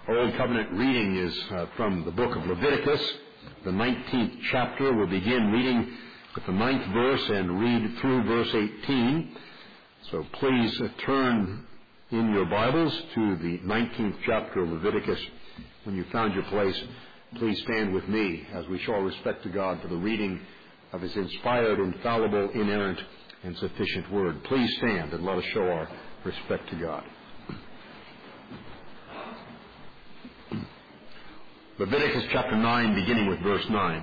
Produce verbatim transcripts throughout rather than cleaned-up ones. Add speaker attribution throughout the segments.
Speaker 1: Our Old Covenant reading is uh, from the book of Leviticus, the nineteenth chapter. We'll begin reading with the ninth verse and read through verse eighteen. So please uh, turn in your Bibles to the nineteenth chapter of Leviticus. When you found your place, please stand with me as we show our respect to God for the reading of His inspired, infallible, inerrant, and sufficient Word. Please stand and let us show our respect to God. Leviticus chapter nine, beginning with verse nine.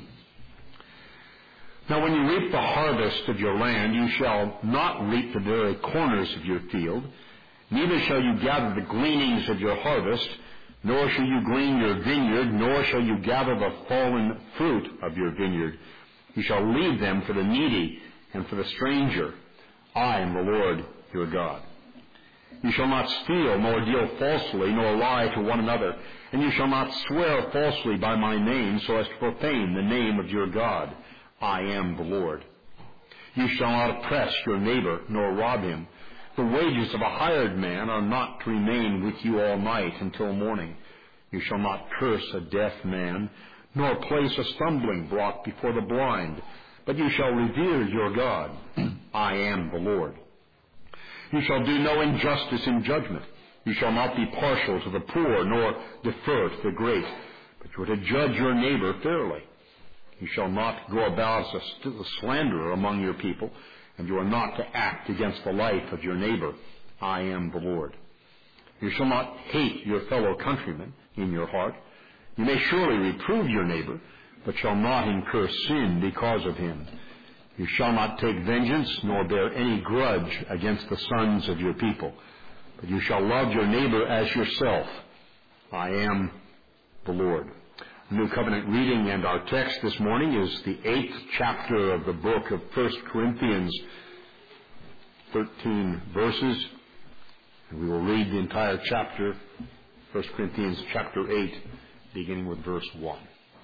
Speaker 1: Now when you reap the harvest of your land, you shall not reap the very corners of your field, neither shall you gather the gleanings of your harvest, nor shall you glean your vineyard, nor shall you gather the fallen fruit of your vineyard. You shall leave them for the needy and for the stranger. I am the Lord your God. You shall not steal, nor deal falsely, nor lie to one another, and you shall not swear falsely by my name, so as to profane the name of your God. I am the Lord. You shall not oppress your neighbor, nor rob him. The wages of a hired man are not to remain with you all night until morning. You shall not curse a deaf man, nor place a stumbling block before the blind, but you shall revere your God. I am the Lord. You shall do no injustice in judgment. You shall not be partial to the poor, nor defer to the great, but you are to judge your neighbor fairly. You shall not go about as a slanderer among your people, and you are not to act against the life of your neighbor. I am the Lord. You shall not hate your fellow countrymen in your heart. You may surely reprove your neighbor, but shall not incur sin because of him. You shall not take vengeance, nor bear any grudge against the sons of your people, but you shall love your neighbor as yourself. I am the Lord. New Covenant reading and our text this morning is the eighth chapter of the book of First Corinthians, thirteen verses, and we will read the entire chapter, First Corinthians chapter eight, beginning with verse one.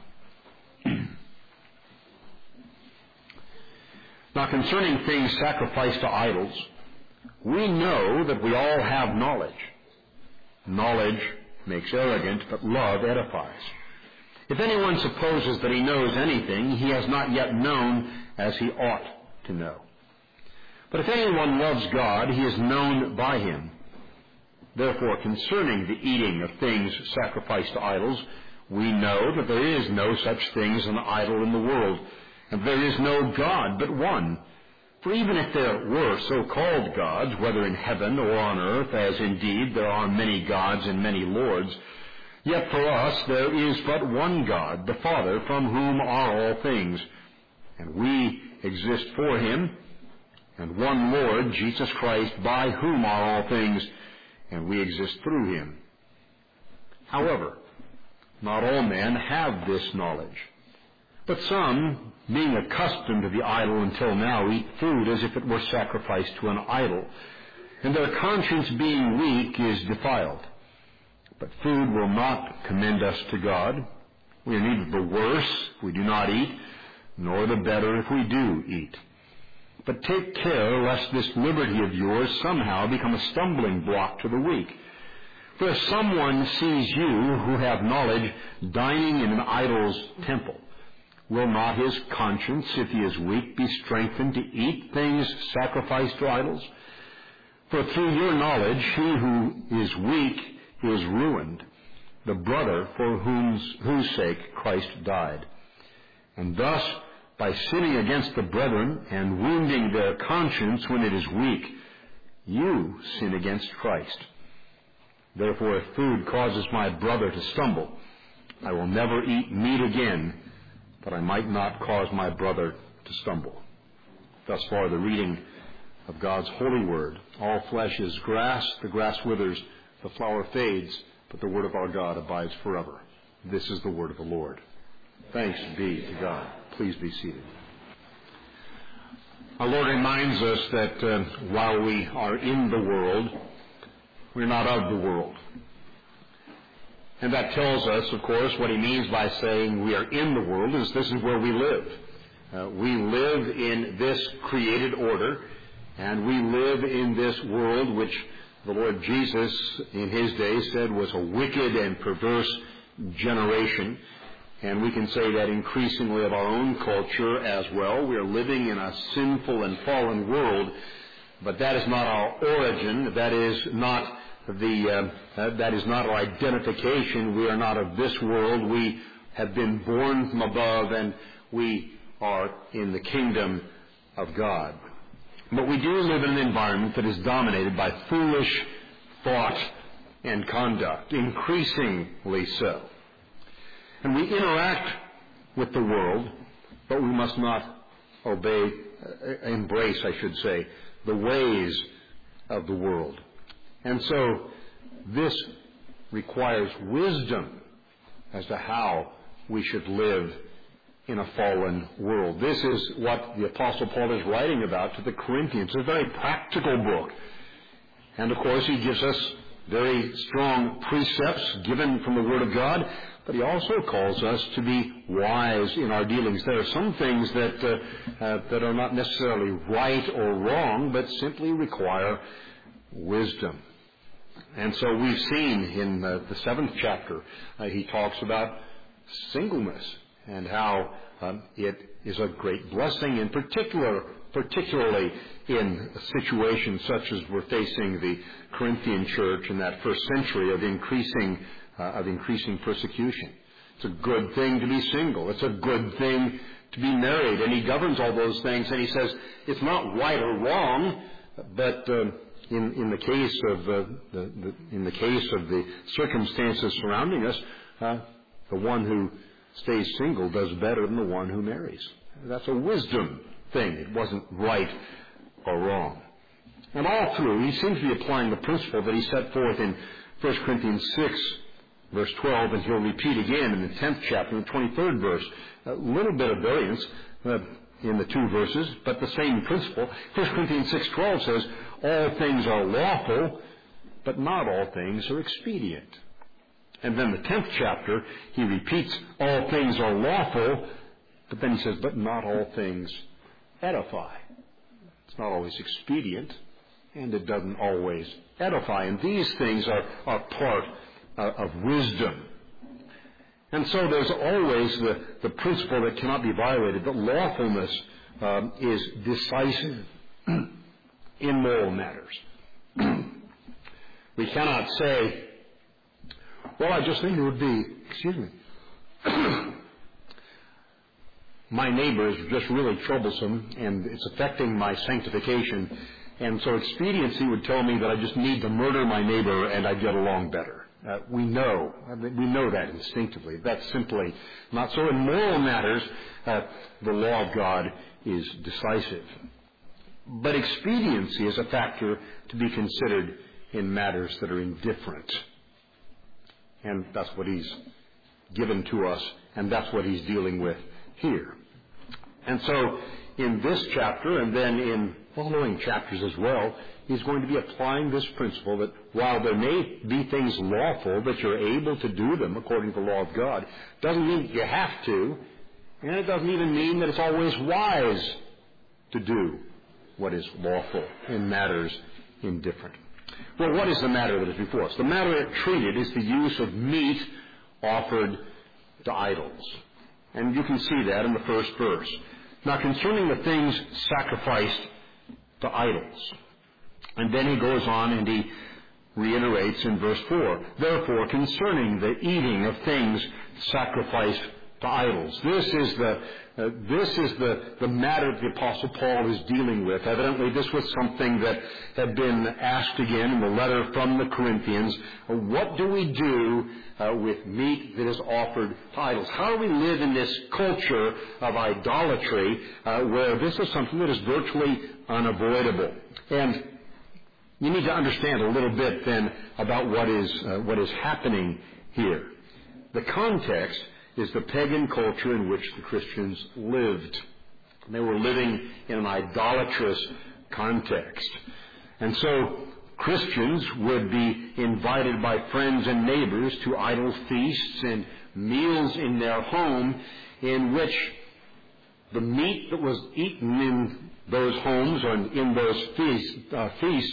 Speaker 1: Now concerning things sacrificed to idols, we know that we all have knowledge. Knowledge makes arrogant, but love edifies. If anyone supposes that he knows anything, he has not yet known as he ought to know. But if anyone loves God, he is known by him. Therefore, concerning the eating of things sacrificed to idols, we know that there is no such thing as an idol in the world, and there is no God but one. For even if there were so-called gods, whether in heaven or on earth, as indeed there are many gods and many lords, yet for us there is but one God, the Father, from whom are all things, and we exist for him, and one Lord, Jesus Christ, by whom are all things, and we exist through him. However, not all men have this knowledge, but some, being accustomed to the idol until now, eat food as if it were sacrificed to an idol, and their conscience being weak is defiled. But food will not commend us to God. We are neither the worse if we do not eat, nor the better if we do eat. But take care lest this liberty of yours somehow become a stumbling block to the weak. For if someone sees you who have knowledge dining in an idol's temple, will not his conscience, if he is weak, be strengthened to eat things sacrificed to idols? For through your knowledge he who is weak is ruined, the brother for whose, whose sake Christ died. And thus, by sinning against the brethren and wounding their conscience when it is weak, you sin against Christ. Therefore, if food causes my brother to stumble, I will never eat meat again, that I might not cause my brother to stumble. Thus far the reading of God's holy word. All flesh is grass, the grass withers, the flower fades, but the word of our God abides forever. This is the word of the Lord. Thanks be to God. Please be seated. Our Lord reminds us that uh, while we are in the world, we're not of the world. And that tells us, of course, what he means by saying we are in the world is this is where we live. Uh, we live in this created order, and we live in this world which the Lord Jesus in his day said was a wicked and perverse generation. And we can say that increasingly of our own culture as well. We are living in a sinful and fallen world, but that is not our origin. That is not the uh, that is not our identification. We are not of this world. We have been born from above, and we are in the kingdom of God. But we do live in an environment that is dominated by foolish thought and conduct, increasingly so. And we interact with the world, but we must not obey, uh, embrace, I should say, the ways of the world. And so this requires wisdom as to how we should live in a fallen world. This is what the Apostle Paul is writing about to the Corinthians. It's a very practical book. And of course he gives us very strong precepts given from the Word of God, but he also calls us to be wise in our dealings. There are some things that uh, uh, that are not necessarily right or wrong, but simply require wisdom. And so we've seen in uh, the seventh chapter, uh, he talks about singleness and how um, it is a great blessing, in particular, particularly in situations such as we're facing the Corinthian church in that first century of increasing uh, of increasing persecution. It's a good thing to be single. It's a good thing to be married. And he governs all those things, and he says it's not right or wrong, but uh, in in the case of uh, the, the in the case of the circumstances surrounding us, uh, the one who stays single does better than the one who marries. That's a wisdom thing. It wasn't right or wrong. And all through, he seems to be applying the principle that he set forth in First Corinthians six, verse twelve, and he'll repeat again in the tenth chapter, in the twenty-third verse. A little bit of variance uh, in the two verses, but the same principle. First Corinthians six twelve says, all things are lawful, but not all things are expedient. And then the tenth chapter, he repeats, all things are lawful, but then he says, but not all things edify. It's not always expedient, and it doesn't always edify. And these things are, are part uh, of wisdom. And so there's always the, the principle that cannot be violated, that lawfulness um, is decisive in moral matters. We cannot say, well, I just think it would be, excuse me, my neighbor is just really troublesome and it's affecting my sanctification, and so expediency would tell me that I just need to murder my neighbor and I'd get along better. Uh, we know, I mean, we know that instinctively. That's simply not so. In moral matters, uh, the law of God is decisive. But expediency is a factor to be considered in matters that are indifferent. And that's what he's given to us, and that's what he's dealing with here. And so in this chapter, and then in following chapters as well, he's going to be applying this principle that while there may be things lawful, that you're able to do them according to the law of God, doesn't mean that you have to, and it doesn't even mean that it's always wise to do what is lawful in matters indifferent. Well, what is the matter that is before us? The matter treated is the use of meat offered to idols. And you can see that in the first verse. Now, concerning the things sacrificed to idols. And then he goes on and he reiterates in verse four, therefore, concerning the eating of things sacrificed to idols. This is the uh, this is the, the matter that the Apostle Paul is dealing with. Evidently, this was something that had been asked again in the letter from the Corinthians. Uh, what do we do uh, with meat that is offered to idols? How do we live in this culture of idolatry uh, where this is something that is virtually unavoidable? And you need to understand a little bit then about what is uh, what is happening here. The context is the pagan culture in which the Christians lived. They were living in an idolatrous context. And so Christians would be invited by friends and neighbors to idol feasts and meals in their home, in which the meat that was eaten in those homes or in those feasts, uh, feasts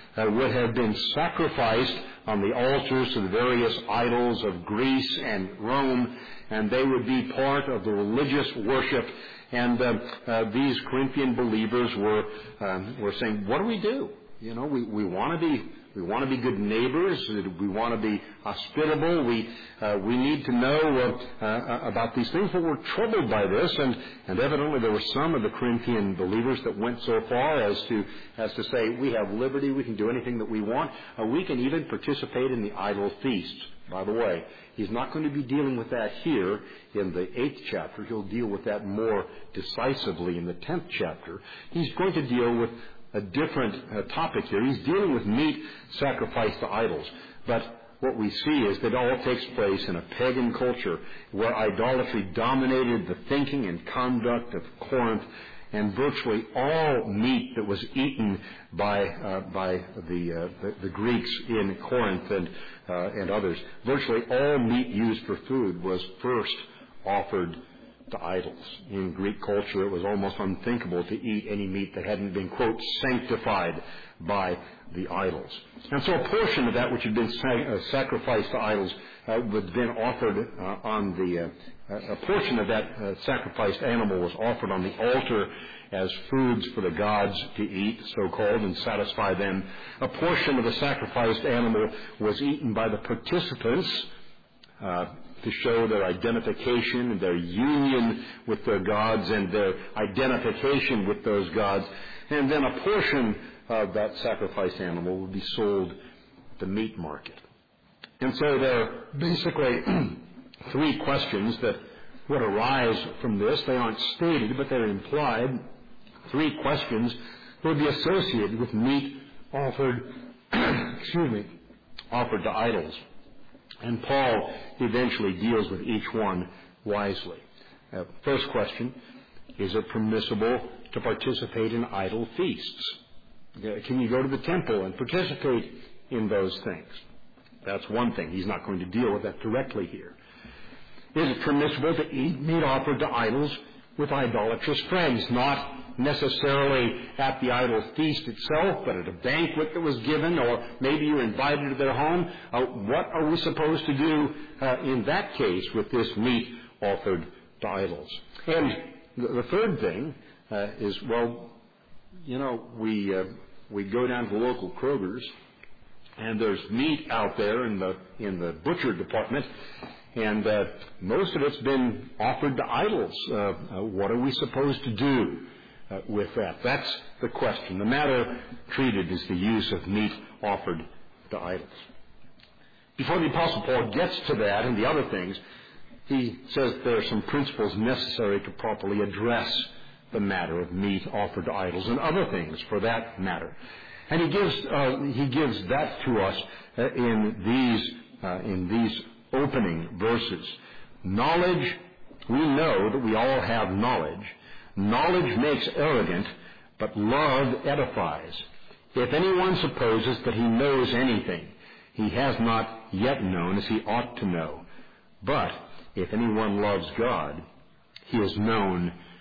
Speaker 1: uh, would have been sacrificed on the altars to the various idols of Greece and Rome, and they would be part of the religious worship. And uh, uh, these Corinthian believers were um, were saying, "What do we do? You know, we, we want to be we want to be good neighbors. We want to be hospitable. We uh, we need to know uh, uh, about these things, but we're troubled by this." And, and evidently, there were some of the Corinthian believers that went so far as to as to say, "We have liberty. We can do anything that we want. Uh, we can even participate in the idol feasts." By the way, he's not going to be dealing with that here in the eighth chapter. He'll deal with that more decisively in the tenth chapter. He's going to deal with a different uh, topic here. He's dealing with meat sacrificed to idols. But what we see is that it all takes place in a pagan culture where idolatry dominated the thinking and conduct of Corinth, and virtually all meat that was eaten by uh, by the, uh, the the Greeks in Corinth and uh, and others, virtually all meat used for food was first offered to idols. In Greek culture, it was almost unthinkable to eat any meat that hadn't been, quote, sanctified by the idols. And so a portion of that which had been sac- uh, sacrificed to idols uh, was then offered uh, on the, uh, a portion of that uh, sacrificed animal was offered on the altar as foods for the gods to eat, so-called, and satisfy them. A portion of the sacrificed animal was eaten by the participants uh, to show their identification and their union with their gods and their identification with those gods. And then a portion of that sacrificed animal would be sold at the meat market. And so there are basically three questions that would arise from this. They aren't stated, but they're implied. Three questions would be associated with meat offered, excuse me, offered to idols. And Paul eventually deals with each one wisely. Uh, first question, is it permissible to participate in idol feasts? Uh, can you go to the temple and participate in those things? That's one thing. He's not going to deal with that directly here. Is it permissible to eat meat offered to idols with idolatrous friends? Not necessarily at the idol feast itself, but at a banquet that was given, or maybe you're invited to their home. Uh, what are we supposed to do uh, in that case with this meat offered to idols? And the, the third thing uh, is, well, you know, we uh, we go down to the local Kroger's, and there's meat out there in the in the butcher department, and uh, most of it's been offered to idols. Uh, uh, what are we supposed to do Uh, with that? That's the question. The matter treated is the use of meat offered to idols. Before the Apostle Paul gets to that and the other things, he says there are some principles necessary to properly address the matter of meat offered to idols and other things for that matter. And he gives uh, he gives that to us uh, in these uh, in these opening verses. Knowledge, we know that we all have knowledge. Knowledge makes arrogant, but love edifies. If anyone supposes that he knows anything, he has not yet known as he ought to know. But if anyone loves God, he is known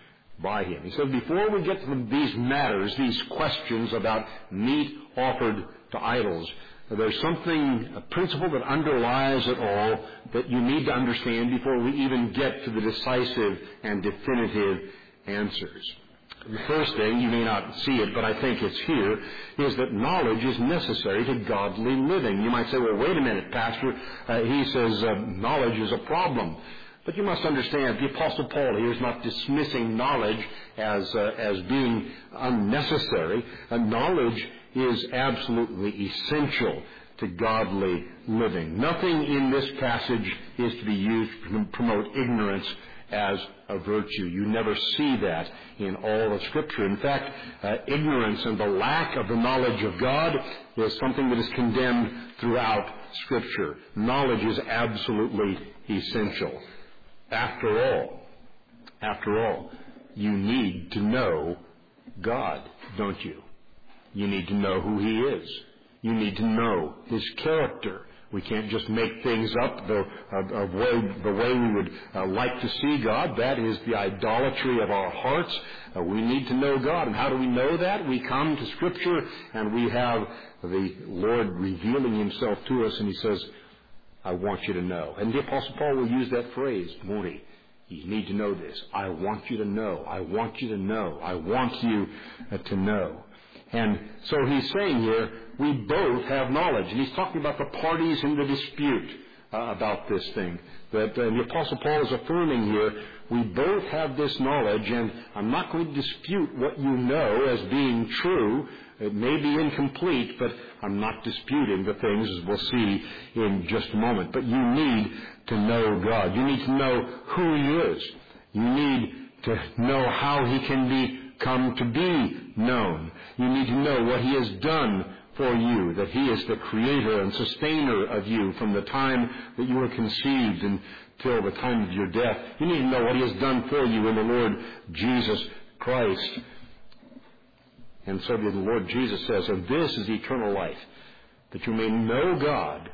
Speaker 1: by him. He says, before we get to these matters, these questions about meat offered to idols, there's something, a principle that underlies it all that you need to understand before we even get to the decisive and definitive answers. The first thing, you may not see it, but I think it's here, is that knowledge is necessary to godly living. You might say, well, wait a minute, Pastor. Uh, he says uh, knowledge is a problem. But you must understand, the Apostle Paul here is not dismissing knowledge as uh, as being unnecessary. Uh, knowledge is absolutely essential to godly living. Nothing in this passage is to be used to promote ignorance as a virtue. You never see that in all of Scripture. In fact, uh, ignorance and the lack of the knowledge of God is something that is condemned throughout Scripture. Knowledge is absolutely essential. After all, after all, you need to know God, don't you? You need to know who He is. You need to know His character, We can't just make things up the, uh, of way, the way we would uh, like to see God. That is the idolatry of our hearts. Uh, we need to know God. And how do we know that? We come to Scripture and we have the Lord revealing Himself to us, and He says, I want you to know. And the Apostle Paul will use that phrase, won't he? You need to know this. I want you to know. I want you to know. I want you uh, to know. And so he's saying here, we both have knowledge. And he's talking about the parties in the dispute uh, about this thing. That uh, the Apostle Paul is affirming here, we both have this knowledge, and I'm not going to dispute what you know as being true. It may be incomplete, but I'm not disputing the things, as we'll see in just a moment. But you need to know God. You need to know who He is. You need to know how He can be come to be known. You need to know what He has done for you, that He is the creator and sustainer of you from the time that you were conceived until the time of your death. You need to know what He has done for you in the Lord Jesus Christ. And so the Lord Jesus says, and this is eternal life, that you may know God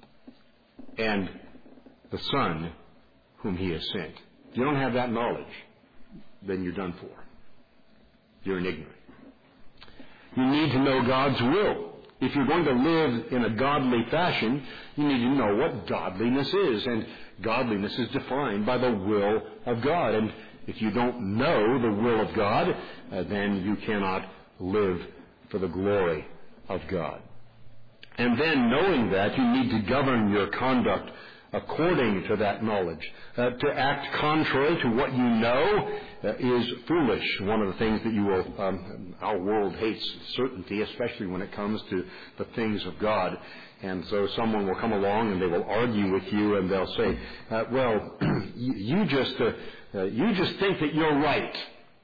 Speaker 1: and the Son whom He has sent. If you don't have that knowledge, then you're done for. You're an ignorant. You need to know God's will. If you're going to live in a godly fashion, you need to know what godliness is. And godliness is defined by the will of God. And if you don't know the will of God, uh, then you cannot live for the glory of God. And then knowing that, you need to govern your conduct according to that knowledge. Uh, to act contrary to what you know uh, is foolish. One of the things that you will, um, our world hates certainty, especially when it comes to the things of God. And so someone will come along and they will argue with you, and they'll say, uh, well, you, you just uh, uh, you just think that you're right.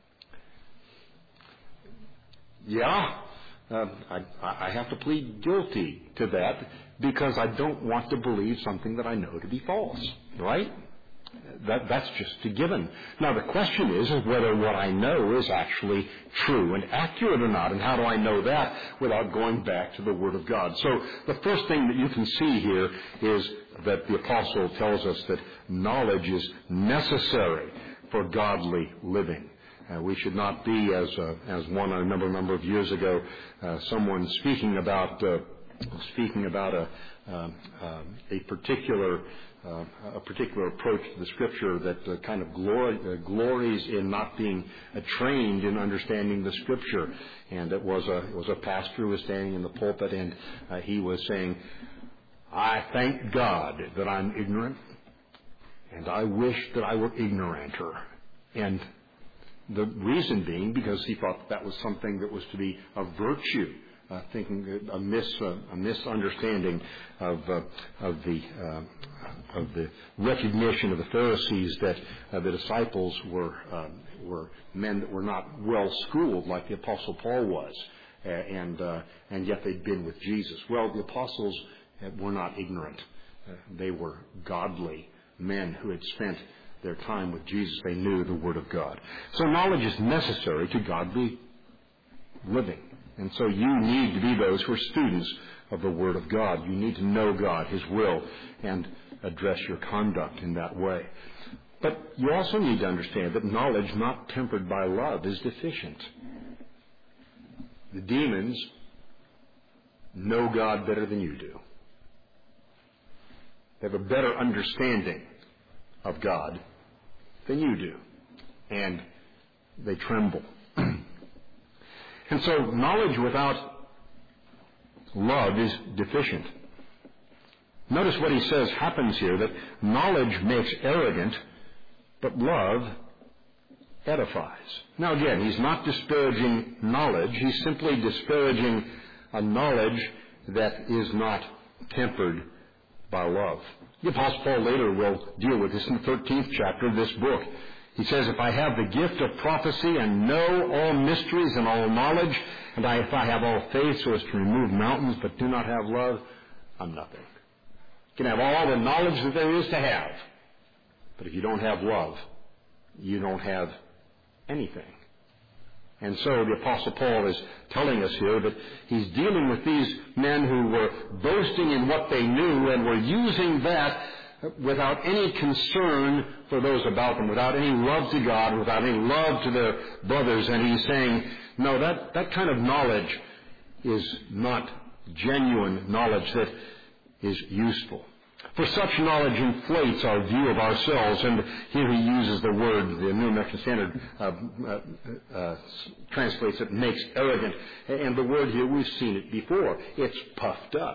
Speaker 1: Yeah, uh, I, I have to plead guilty to that because I don't want to believe something that I know to be false, right? That, that's just a given. Now, the question is, is whether what I know is actually true and accurate or not, and how do I know that without going back to the Word of God? So the first thing that you can see here is that the Apostle tells us that knowledge is necessary for godly living. Uh, we should not be, as uh, as one I remember a number of years ago, uh, someone speaking about uh, speaking about a uh, uh, a particular uh, a particular approach to the Scripture that uh, kind of glory, uh, glories in not being uh, trained in understanding the Scripture. And it was a it was a pastor who was standing in the pulpit, and uh, he was saying, "I thank God that I'm ignorant, and I wish that I were ignoranter." And the reason being because he thought that was something that was to be a virtue, uh, thinking a, mis, uh, a misunderstanding of uh, of the uh, of the recognition of the Pharisees that uh, the disciples were um, were men that were not well schooled like the Apostle Paul was, uh, and uh, and yet they'd been with Jesus. Well, the apostles were not ignorant; uh, they were godly men who had spent their time with Jesus. They knew the Word of God. So knowledge is necessary to godly living. And so you need to be those who are students of the Word of God. You need to know God, His will, and address your conduct in that way. But you also need to understand that knowledge not tempered by love is deficient. The demons know God better than you do. They have a better understanding of God than you do. And they tremble. And so knowledge without love is deficient. Notice what he says happens here, that knowledge makes arrogant, but love edifies. Now again, he's not disparaging knowledge. He's simply disparaging a knowledge that is not tempered by love. The Apostle Paul later will deal with this in the thirteenth chapter of this book. He says, if I have the gift of prophecy and know all mysteries and all knowledge, and I, if I have all faith so as to remove mountains but do not have love, I'm nothing. You can have all the knowledge that there is to have, but if you don't have love, you don't have anything. And so the Apostle Paul is telling us here that he's dealing with these men who were boasting in what they knew and were using that without any concern for those about them, without any love to God, without any love to their brothers. And he's saying, no, that, that kind of knowledge is not genuine knowledge that is useful. For such knowledge inflates our view of ourselves, and here he uses the word, the New American Standard uh, uh, uh, translates it, makes arrogant. And the word here, we've seen it before. It's puffed up.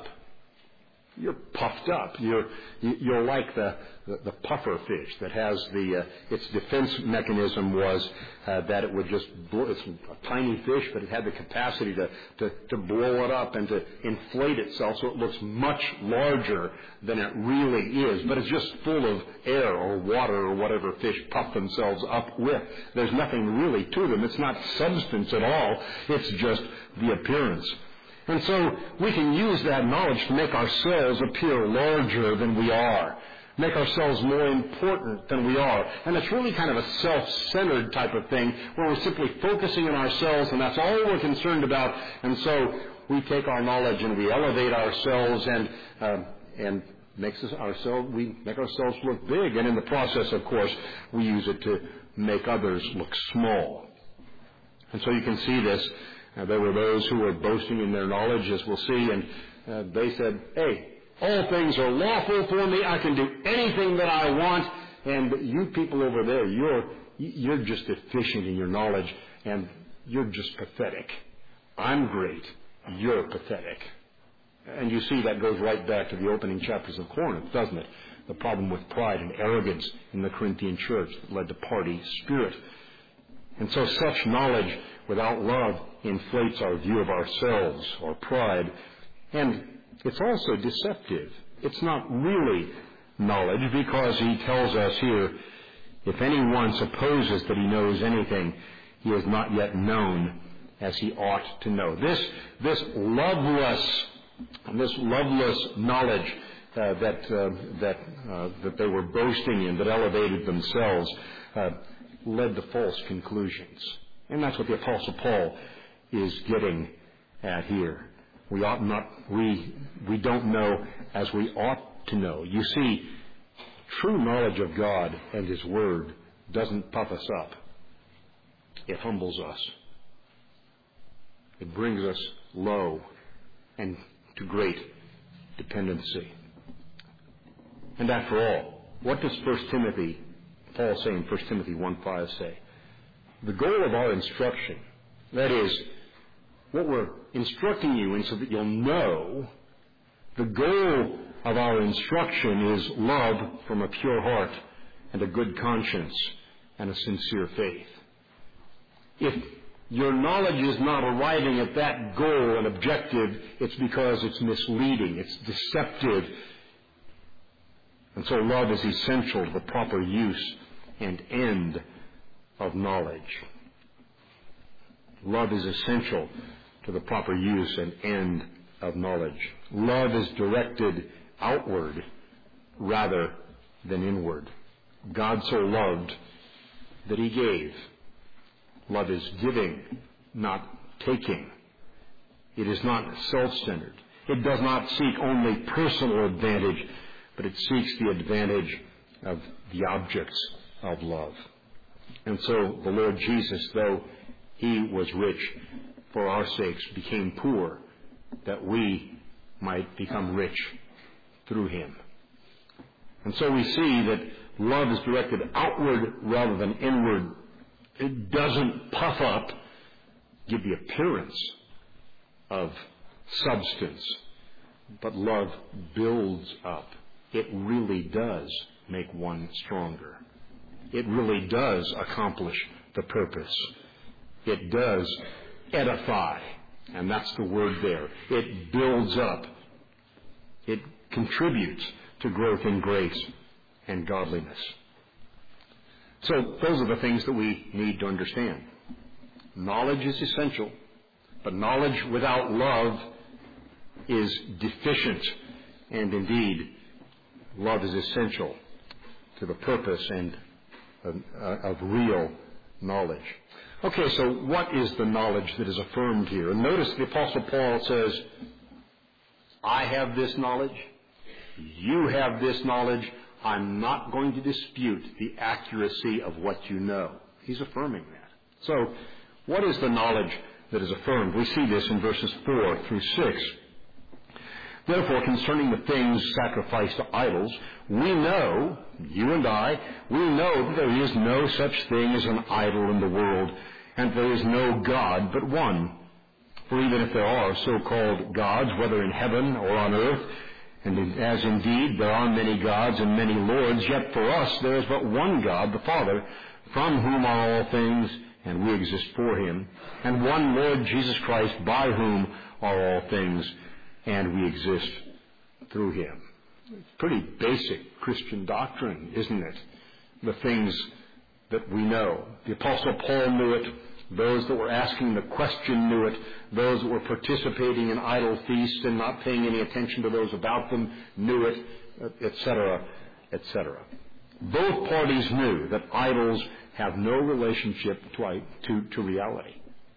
Speaker 1: You're puffed up. You're you're like the, the, the puffer fish that has the uh, its defense mechanism was uh, that it would just blow. It's a tiny fish, but it had the capacity to, to to blow it up and to inflate itself so it looks much larger than it really is. But it's just full of air or water or whatever fish puff themselves up with. There's nothing really to them. It's not substance at all. It's just the appearance. And so we can use that knowledge to make ourselves appear larger than we are, make ourselves more important than we are. And it's really kind of a self-centered type of thing where we're simply focusing on ourselves and that's all we're concerned about. And so we take our knowledge and we elevate ourselves and uh, and makes us ourselves we make ourselves look big. And in the process, of course, we use it to make others look small. And so you can see this. Uh, there were those who were boasting in their knowledge, as we'll see, and uh, they said, hey, all things are lawful for me. I can do anything that I want. And you people over there, you're you're just deficient in your knowledge, and you're just pathetic. I'm great. You're pathetic. And you see that goes right back to the opening chapters of Corinth, doesn't it? The problem with pride and arrogance in the Corinthian church that led to party spirit. And so such knowledge without love inflates our view of ourselves or pride. And it's also deceptive. It's not really knowledge because he tells us here, if anyone supposes that he knows anything, he has not yet known as he ought to know. This, this loveless, this loveless knowledge uh, that, uh, that, uh, that they were boasting in, that elevated themselves, uh, led to false conclusions. And that's what the Apostle Paul is getting at here. We ought not, we, we don't know as we ought to know. You see, true knowledge of God and His Word doesn't puff us up. It humbles us. It brings us low and to great dependency. And after all, what does First Timothy Paul say in First Timothy one five say? The goal of our instruction, that is, what we're instructing you in so that you'll know, the goal of our instruction is love from a pure heart and a good conscience and a sincere faith. If your knowledge is not arriving at that goal and objective, it's because it's misleading, it's deceptive. And so love is essential to the proper use and end of knowledge. Love is essential to the proper use and end of knowledge. Love is directed outward rather than inward. God so loved that He gave. Love is giving, not taking. It is not self-centered. It does not seek only personal advantage, but it seeks the advantage of the objects of love. And so the Lord Jesus, though He was rich, for our sakes became poor, that we might become rich through Him. And so we see that love is directed outward rather than inward. It doesn't puff up, give the appearance of substance, but love builds up. It really does make one stronger. It really does accomplish the purpose. It does edify, and that's the word there. It builds up. It contributes to growth in grace and godliness. So those are the things that we need to understand. Knowledge is essential, but knowledge without love is deficient, and indeed, love is essential to the purpose and of, uh, of real knowledge. Okay, so what is the knowledge that is affirmed here? And notice the Apostle Paul says, I have this knowledge, you have this knowledge, I'm not going to dispute the accuracy of what you know. He's affirming that. So, what is the knowledge that is affirmed? We see this in verses four through six. Therefore, concerning the things sacrificed to idols, we know, you and I, we know that there is no such thing as an idol in the world, and there is no God but one. For even if there are so-called gods, whether in heaven or on earth, and as indeed there are many gods and many lords, yet for us there is but one God, the Father, from whom are all things, and we exist for him, and one Lord Jesus Christ, by whom are all things, and we exist through him. Pretty basic Christian doctrine, isn't it? The things that we know. The Apostle Paul knew it. Those that were asking the question knew it. Those that were participating in idol feasts and not paying any attention to those about them knew it, et cetera, et cetera. Both parties knew that idols have no relationship to, to, to reality.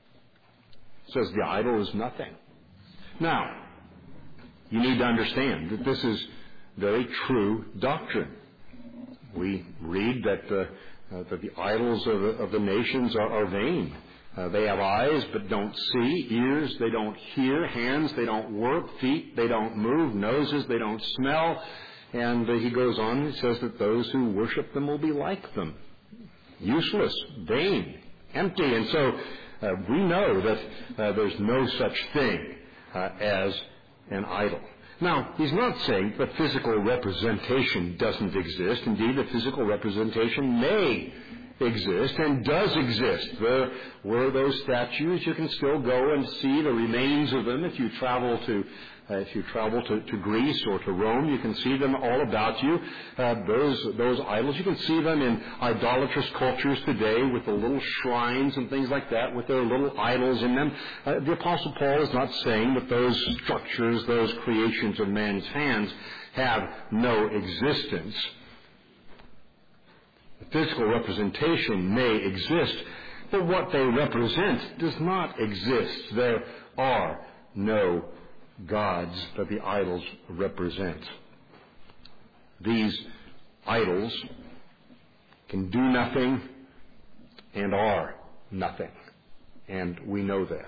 Speaker 1: It says the idol is nothing. Now, you need to understand that this is very true doctrine. We read that the, uh, that the idols of the, of the nations are, are vain. Uh, they have eyes but don't see, ears they don't hear, hands they don't work, feet they don't move, noses they don't smell. And uh, he goes on and says that those who worship them will be like them. Useless, vain, empty. And so uh, we know that uh, there's no such thing uh, as an idol. Now, he's not saying that physical representation doesn't exist. Indeed, the physical representation may exist and does exist. There were those statues. You can still go and see the remains of them if you travel to uh, if you travel to, to Greece or to Rome. You can see them all about you. Uh, those those idols, you can see them in idolatrous cultures today with the little shrines and things like that with their little idols in them. Uh, the Apostle Paul is not saying that those structures, those creations of man's hands have no existence. Physical representation may exist, but what they represent does not exist. There are no gods that the idols represent. These idols can do nothing and are nothing, and we know that.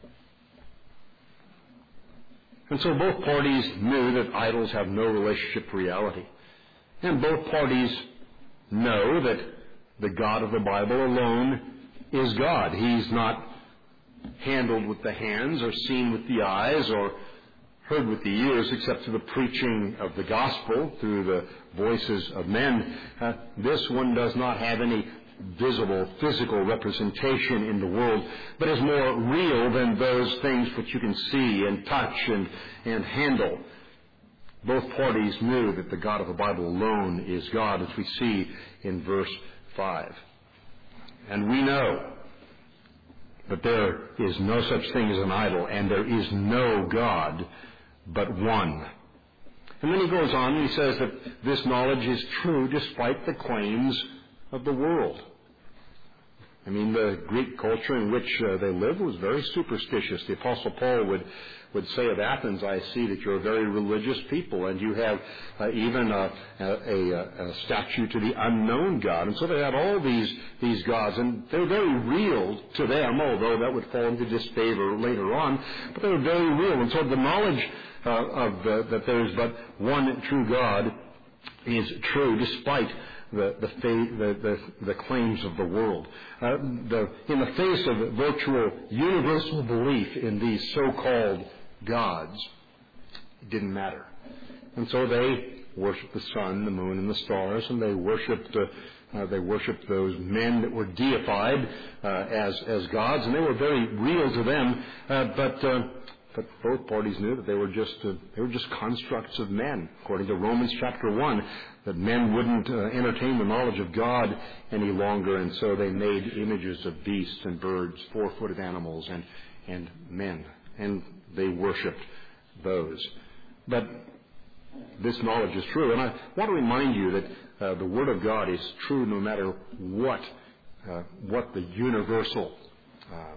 Speaker 1: And so both parties knew that idols have no relationship to reality, and both parties know that the God of the Bible alone is God. He's not handled with the hands or seen with the eyes or heard with the ears except through the preaching of the gospel, through the voices of men. Uh, this one does not have any visible, physical representation in the world, but is more real than those things which you can see and touch and, and handle. Both parties knew that the God of the Bible alone is God, as we see in verse five. And we know that there is no such thing as an idol, and there is no God but one. And then he goes on and he says that this knowledge is true despite the claims of the world. I mean, the Greek culture in which uh, they lived was very superstitious. The Apostle Paul would, would say of Athens, I see that you're a very religious people, and you have uh, even a, a, a, a statue to the unknown God. And so they had all these, these gods, and they were very real to them, although that would fall into disfavor later on, but they were very real. And so the knowledge uh, of the, that there is but one true God is true despite The, the, the, the, the claims of the world. Uh, the, in the face of virtual universal belief in these so-called gods, it didn't matter. And so they worshiped the sun, the moon, and the stars, and they worshiped uh, uh, they worshiped those men that were deified uh, as as gods, and they were very real to them. Uh, but uh, But both parties knew that they were just uh, they were just constructs of men, according to Romans chapter one, that men wouldn't uh, entertain the knowledge of God any longer, and so they made images of beasts and birds, four-footed animals, and and men, and they worshipped those. But this knowledge is true, and I want to remind you that uh, the Word of God is true no matter what uh, what the universal uh,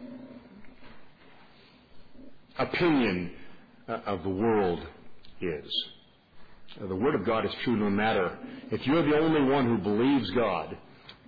Speaker 1: opinion uh, of the world is. Uh, the Word of God is true no matter. If you're the only one who believes God,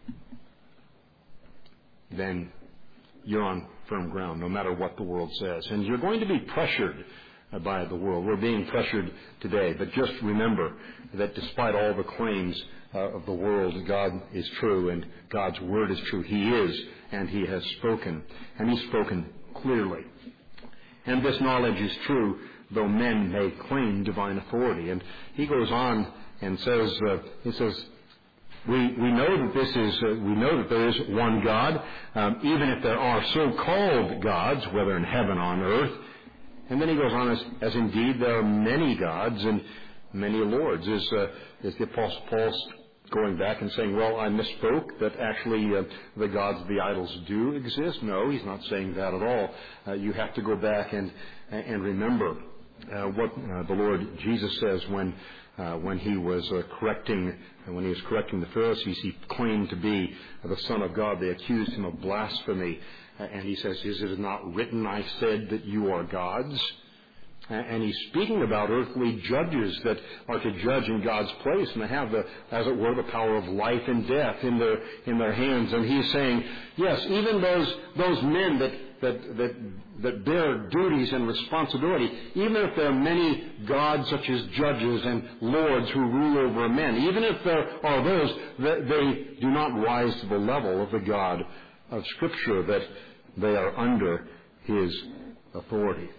Speaker 1: then you're on firm ground, no matter what the world says. And you're going to be pressured uh, by the world. We're being pressured today. But just remember that despite all the claims uh, of the world, God is true and God's Word is true. He is, and He has spoken. And He's spoken clearly. And this knowledge is true, though men may claim divine authority. And he goes on and says, uh, he says, We, we know that this is, uh, we know that there is one God, um, even if there are so-called gods, whether in heaven or on earth. And then he goes on as, as indeed there are many gods and many lords. Is, uh, is the Apostle Paul going back and saying, well, I misspoke, that actually uh, the gods of the idols do exist? No, he's not saying that at all. Uh, you have to go back and, and remember uh, what uh, the Lord Jesus says when Uh, when he was uh, correcting, uh, when he was correcting the Pharisees. He claimed to be uh, the Son of God. They accused him of blasphemy, uh, and he says, "Is it not written, I said that you are gods?" Uh, and he's speaking about earthly judges that are to judge in God's place, and they have the, as it were, the power of life and death in their in their hands. And he's saying, yes, even those those men that that that that bear duties and responsibility, even if there are many gods such as judges and lords who rule over men, even if there are those, they do not rise to the level of the God of Scripture, that they are under His authority.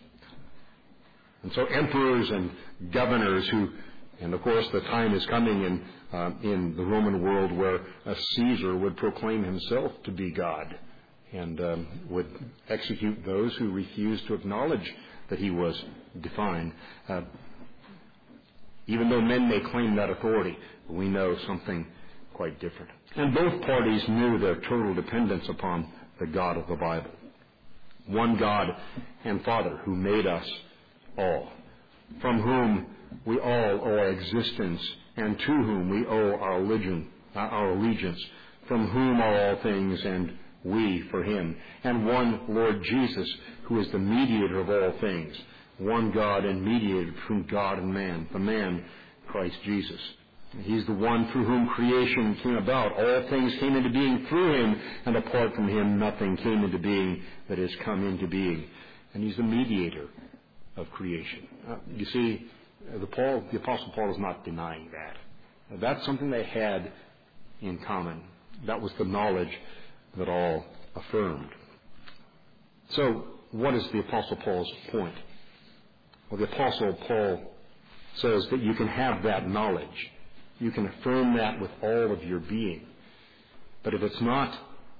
Speaker 1: And so emperors and governors who, and of course the time is coming in uh, in the Roman world where a Caesar would proclaim himself to be God, and um, would execute those who refused to acknowledge that he was divine. Uh, even though men may claim that authority, we know something quite different. And both parties knew their total dependence upon the God of the Bible. One God and Father who made us all, from whom we all owe our existence, and to whom we owe our religion, our allegiance, from whom are all things, and we for Him, and one Lord Jesus, who is the mediator of all things, one God and mediator between God and man, the man, Christ Jesus. He's the one through whom creation came about. All things came into being through Him, and apart from Him nothing came into being that has come into being. And He's the mediator of creation. Uh, you see, the, Paul, the Apostle Paul is not denying that. That's something they had in common. That was the knowledge that all affirmed. So, what is the Apostle Paul's point? Well, the Apostle Paul says that you can have that knowledge. You can affirm that with all of your being. But if it's not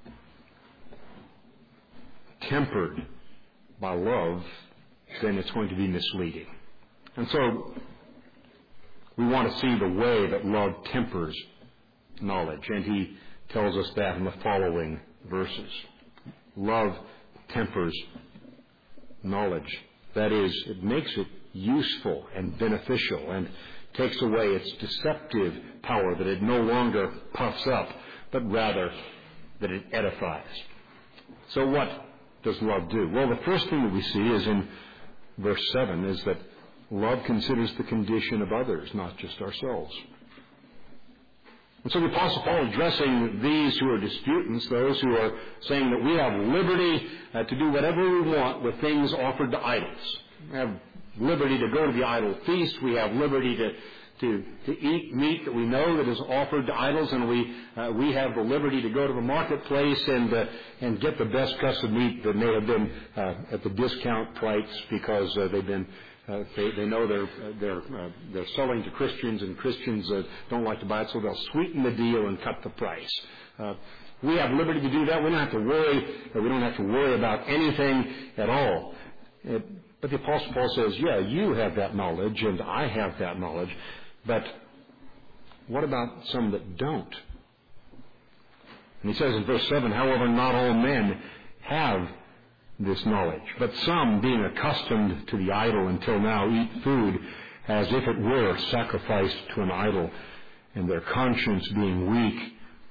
Speaker 1: tempered by love, then it's going to be misleading. And so, we want to see the way that love tempers knowledge. And he tells us that in the following verses. Love tempers knowledge. That is, it makes it useful and beneficial and takes away its deceptive power, that it no longer puffs up, but rather that it edifies. So what does love do? Well, the first thing that we see is in verse seven, is that love considers the condition of others, not just ourselves. And so the Apostle Paul, addressing these who are disputants, those who are saying that we have liberty uh, to do whatever we want with things offered to idols. We have liberty to go to the idol feast. We have liberty to to, to eat meat that we know that is offered to idols, and we uh, we have the liberty to go to the marketplace and uh, and get the best cuts of meat that may have been uh, at the discount price because uh, they've been. Uh, they, they know they're they're uh, they're selling to Christians, and Christians uh, don't like to buy it, so they'll sweeten the deal and cut the price. Uh, we have liberty to do that. We don't have to worry. Uh, we don't have to worry about anything at all. It, but the Apostle Paul says, "Yeah, you have that knowledge, and I have that knowledge. But what about some that don't?" And he says in verse seven, "However, not all men have this knowledge, but some, being accustomed to the idol until now, eat food as if it were sacrificed to an idol, and their conscience being weak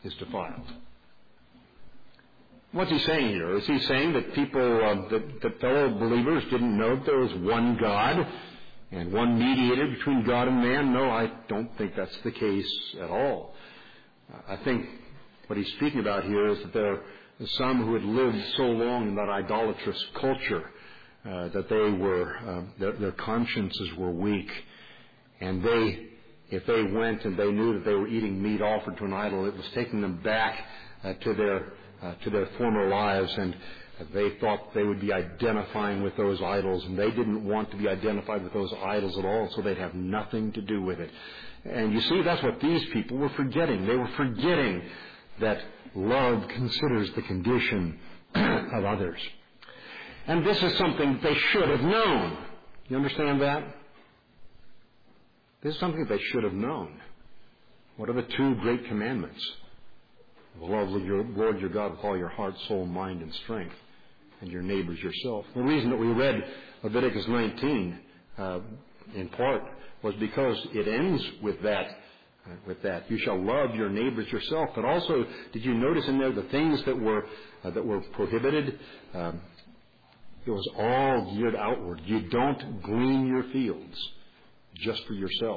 Speaker 1: is defiled. What's he saying here? Is he saying that people, uh, that, that fellow believers didn't know that there was one God and one mediator between God and man? No, I don't think that's the case at all. I think what he's speaking about here is that there are some who had lived so long in that idolatrous culture uh, that they were, uh, their, their consciences were weak, and they, if they went and they knew that they were eating meat offered to an idol, it was taking them back uh, to their uh, to their former lives, and uh, they thought they would be identifying with those idols, and they didn't want to be identified with those idols at all, so they'd have nothing to do with it. And you see, that's what these people were forgetting. They were forgetting that love considers the condition of others. And this is something they should have known. You understand that? This is something they should have known. What are the two great commandments? Love your Lord your God with all your heart, soul, mind, and strength, and your neighbors yourself. The reason that we read Leviticus nineteen, uh, in part, was because it ends with that. Uh, with that, you shall love your neighbors yourself. But also, did you notice in there the things that were uh, that were prohibited? Um, it was all geared outward. You don't glean your fields just for yourself.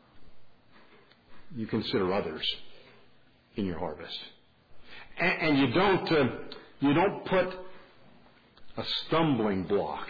Speaker 1: You consider others in your harvest, and, and you don't uh, you don't put a stumbling block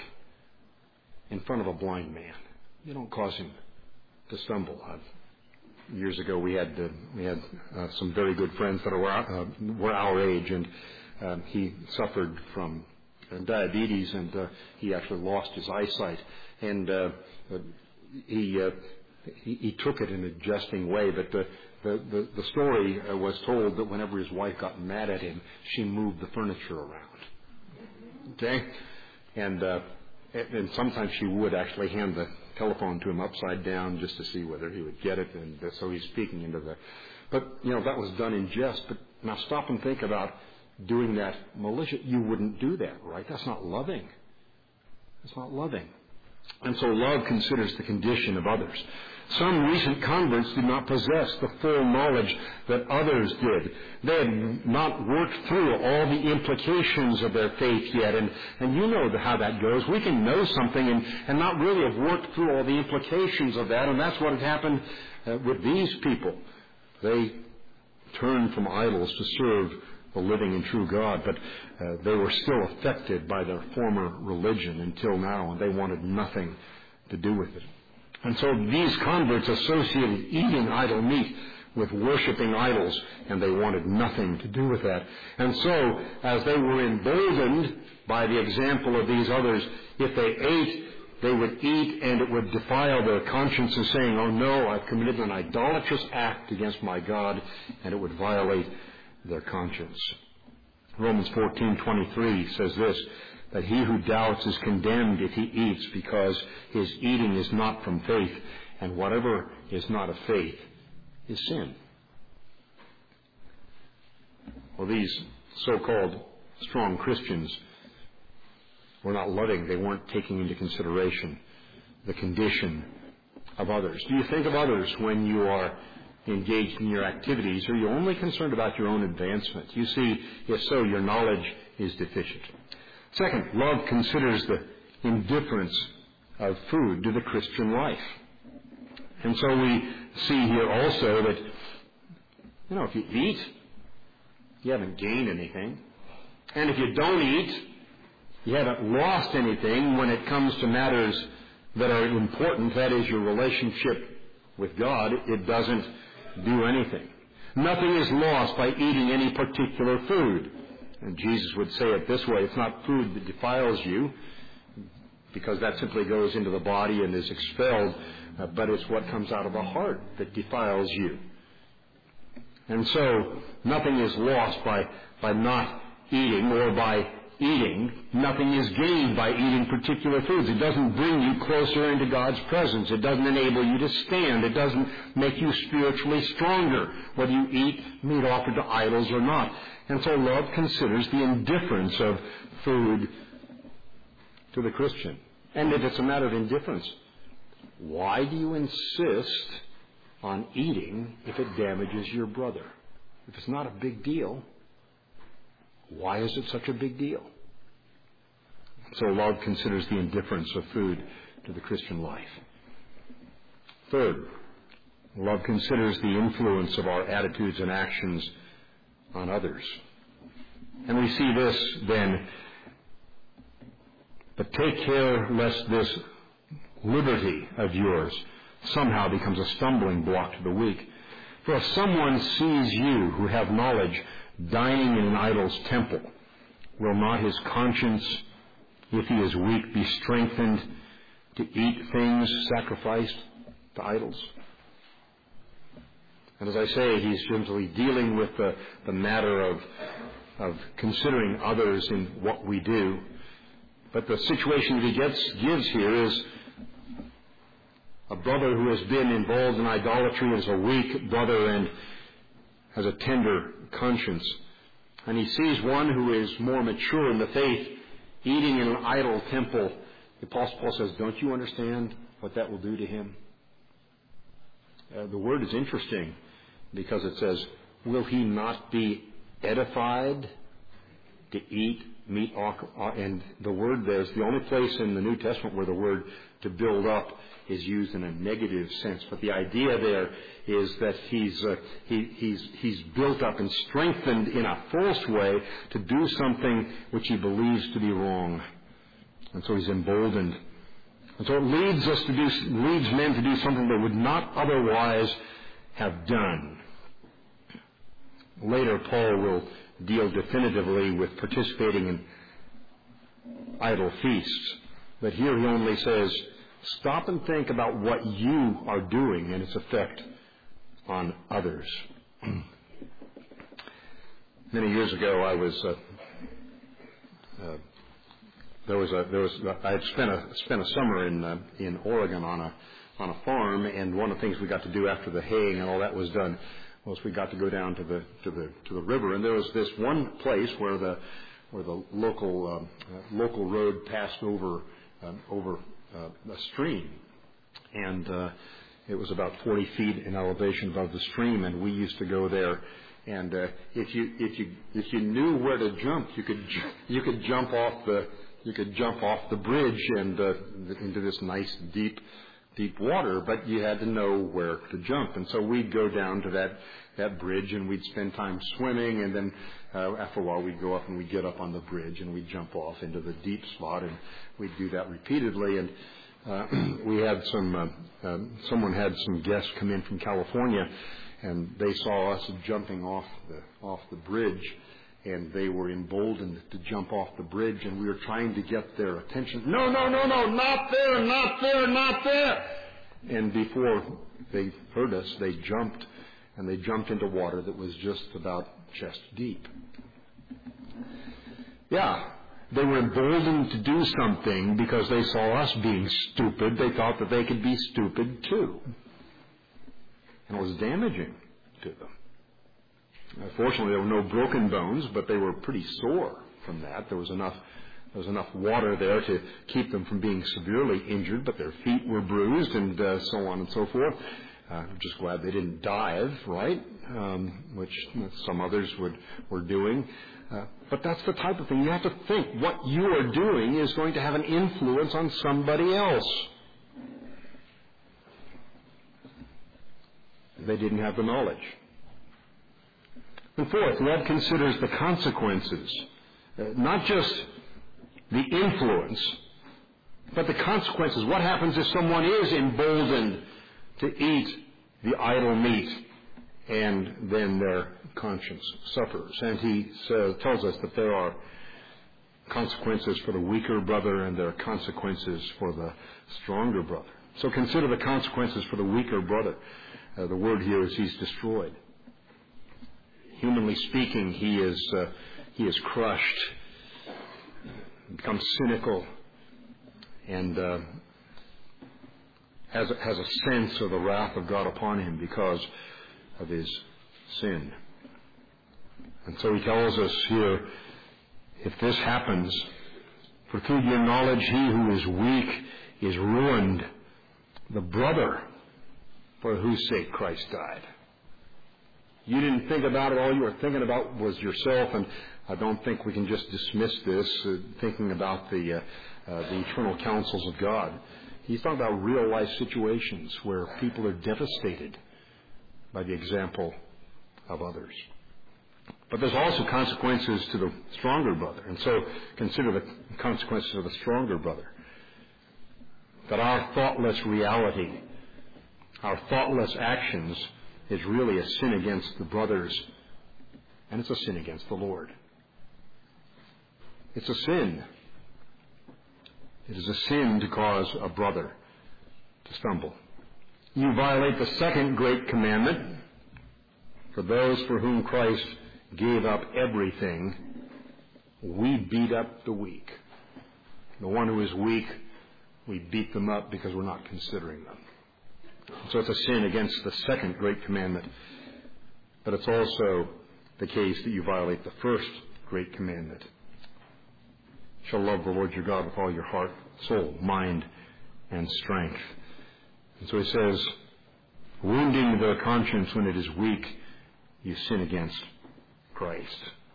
Speaker 1: in front of a blind man. You don't cause him to stumble. I've, years ago, we had uh, we had uh, some very good friends that were uh, were our age, and um, he suffered from uh, diabetes, and uh, he actually lost his eyesight, and uh, he, uh, he he took it in a jesting way, but the the the, the story uh, was told that whenever his wife got mad at him, she moved the furniture around. Okay, and uh, and sometimes she would actually hand the telephone to him upside down just to see whether he would get it, and so he's speaking into the. But you know that was done in jest. But now stop and think about doing that malicious. You wouldn't do that, right? That's not loving. It's not loving. And so love considers the condition of others. Some recent converts did not possess the full knowledge that others did. They had not worked through all the implications of their faith yet. And, and you know how that goes. We can know something and, and not really have worked through all the implications of that. And that's what had happened uh, with these people. They turned from idols to serve the living and true God, but uh, they were still affected by their former religion until now, and they wanted nothing to do with it. And so these converts associated eating idol meat with worshiping idols, and they wanted nothing to do with that. And so, as they were emboldened by the example of these others, if they ate, they would eat, and it would defile their consciences, saying, "Oh no, I've committed an idolatrous act against my God," and it would violate their conscience. Romans fourteen twenty-three says this, that he who doubts is condemned if he eats, because his eating is not from faith, and whatever is not of faith is sin. Well, these so-called strong Christians were not loving. They weren't taking into consideration the condition of others. Do you think of others when you are engaged in your activities, or are you only concerned about your own advancement? You see, if so, your knowledge is deficient. Second, love considers the indifference of food to the Christian life. And so we see here also that, you know, if you eat, you haven't gained anything. And if you don't eat, you haven't lost anything when it comes to matters that are important, that is your relationship with God. It doesn't do anything. Nothing is lost by eating any particular food. And Jesus would say it this way, it's not food that defiles you, because that simply goes into the body and is expelled, uh, but it's what comes out of the heart that defiles you. And so nothing is lost by, by not eating, or by eating. Nothing is gained by eating particular foods. It doesn't bring you closer into God's presence. It doesn't enable you to stand. It doesn't make you spiritually stronger, whether you eat meat offered to idols or not. And so love considers the indifference of food to the Christian. And if it's a matter of indifference, why do you insist on eating if it damages your brother? If it's not a big deal, why is it such a big deal? So love considers the indifference of food to the Christian life. Third, love considers the influence of our attitudes and actions on others. And we see this then, but take care lest this liberty of yours somehow becomes a stumbling block to the weak. For if someone sees you who have knowledge dining in an idol's temple, will not his conscience, if he is weak, be strengthened to eat things sacrificed to idols? And as I say, he's simply dealing with the, the matter of, of considering others in what we do. But the situation that he gets, gives here is a brother who has been involved in idolatry, is a weak brother and has a tender conscience. And he sees one who is more mature in the faith eating in an idol temple. The Apostle Paul says, don't you understand what that will do to him? Uh, the word is interesting because it says, will he not be edified to eat meat? And the word there is the only place in the New Testament where the word to build up is used in a negative sense. But the idea there is that he's, uh, he, he's, he's built up and strengthened in a false way to do something which he believes to be wrong. And so he's emboldened. And so it leads us to do, leads men to do something they would not otherwise have done. Later, Paul will deal definitively with participating in idol feasts. But here he only says, stop and think about what you are doing and its effect on others. Many years ago, I was uh, uh, there was a there was I had spent a spent a summer in uh, in Oregon on a on a farm, and one of the things we got to do after the haying and all that was done was we got to go down to the to the to the river, and there was this one place where the where the local um, uh, local road passed over um, over uh, a stream, and uh, it was about forty feet in elevation above the stream, and we used to go there. And uh, if you if you if you knew where to jump, you could you could jump off the you could jump off the bridge and uh, into this nice deep deep water, but you had to know where to jump. And so we'd go down to that that bridge, and we'd spend time swimming, and then uh, after a while we'd go up and we'd get up on the bridge and we'd jump off into the deep spot, and we'd do that repeatedly. And uh, we had some uh, uh, someone had some guests come in from California, and they saw us jumping off the off the bridge, and they were emboldened to jump off the bridge, and we were trying to get their attention. No, no, no, no, not there, not there, not there. And before they heard us, they jumped, and they jumped into water that was just about chest deep. Yeah, they were emboldened to do something because they saw us being stupid. They thought that they could be stupid too. And it was damaging to them. Uh, fortunately, there were no broken bones, but they were pretty sore from that. There was enough there was enough water there to keep them from being severely injured, but their feet were bruised and uh, so on and so forth. Uh, I'm just glad they didn't dive, right, um, which some others would were doing. Uh, but that's the type of thing. You have to think what you are doing is going to have an influence on somebody else. They didn't have the knowledge. And fourth, love considers the consequences, uh, not just the influence, but the consequences. What happens if someone is emboldened to eat the idol meat and then their conscience suffers? And he says, tells us that there are consequences for the weaker brother and there are consequences for the stronger brother. So consider the consequences for the weaker brother. Uh, the word here is he's destroyed. Humanly speaking, he is uh, he is crushed, becomes cynical, and uh, has has a sense of the wrath of God upon him because of his sin. And so he tells us here, if this happens, for through your knowledge he who is weak is ruined, the brother for whose sake Christ died. You didn't think about it. All you were thinking about was yourself. And I don't think we can just dismiss this, uh, thinking about the, uh, uh, the eternal counsels of God. He's talking about real-life situations where people are devastated by the example of others. But there's also consequences to the stronger brother. And so consider the consequences of the stronger brother. That our thoughtless reality, our thoughtless actions, is really a sin against the brothers, and it's a sin against the Lord. It's a sin. It is a sin to cause a brother to stumble. You violate the second great commandment. For those for whom Christ gave up everything, we beat up the weak. The one who is weak, we beat them up because we're not considering them. So it's a sin against the second great commandment. But it's also the case that you violate the first great commandment. You shall love the Lord your God with all your heart, soul, mind, and strength. And so he says, wounding their conscience when it is weak, you sin against Christ.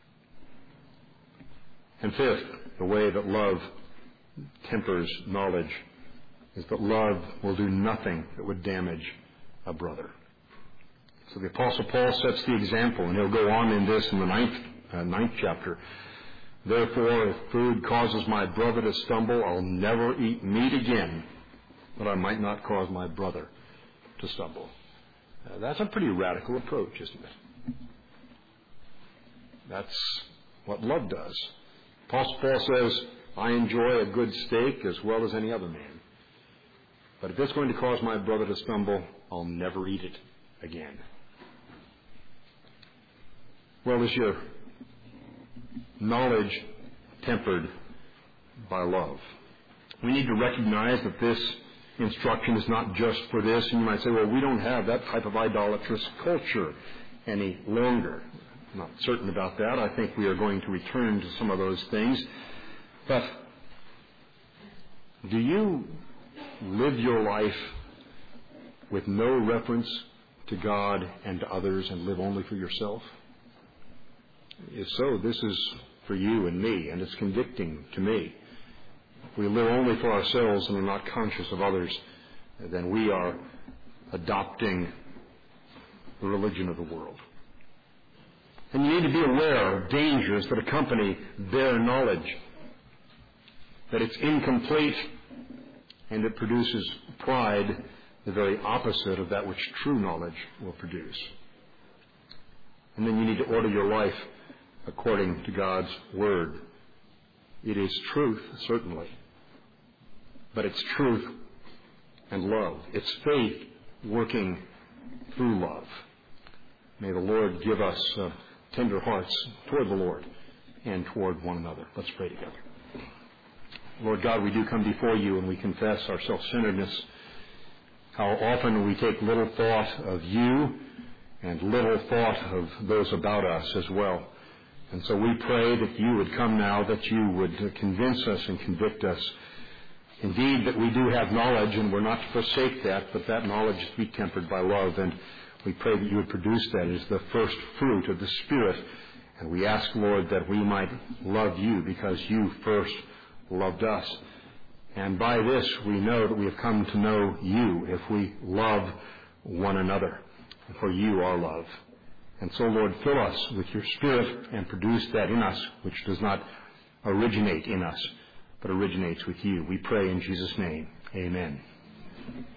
Speaker 1: And fifth, the way that love tempers knowledge is that love will do nothing that would damage a brother. So the Apostle Paul sets the example, and he'll go on in this in the ninth, uh, ninth chapter. Therefore, if food causes my brother to stumble, I'll never eat meat again, that I might not cause my brother to stumble. Uh, that's a pretty radical approach, isn't it? That's what love does. Apostle Paul says, I enjoy a good steak as well as any other man. But if it's going to cause my brother to stumble, I'll never eat it again. Well, is your knowledge tempered by love? We need to recognize that this instruction is not just for this. And you might say, well, we don't have that type of idolatrous culture any longer. I'm not certain about that. I think we are going to return to some of those things. But do you live your life with no reference to God and to others and live only for yourself? If so, this is for you and me, and it's convicting to me. If we live only for ourselves and are not conscious of others, then we are adopting the religion of the world. And you need to be aware of dangers that accompany bare knowledge, that it's incomplete, and it produces pride, the very opposite of that which true knowledge will produce. And then you need to order your life according to God's Word. It is truth, certainly, but it's truth and love. It's faith working through love. May the Lord give us uh, tender hearts toward the Lord and toward one another. Let's pray together. Lord God, we do come before you and we confess our self-centeredness, how often we take little thought of you and little thought of those about us as well. And so we pray that you would come now, that you would convince us and convict us. Indeed, that we do have knowledge and we're not to forsake that, but that knowledge is to be tempered by love. And we pray that you would produce that as the first fruit of the Spirit. And we ask, Lord, that we might love you because you first loved us. And by this we know that we have come to know you if we love one another. For you are love. And so, Lord, fill us with your Spirit and produce that in us which does not originate in us, but originates with you. We pray in Jesus' name. Amen.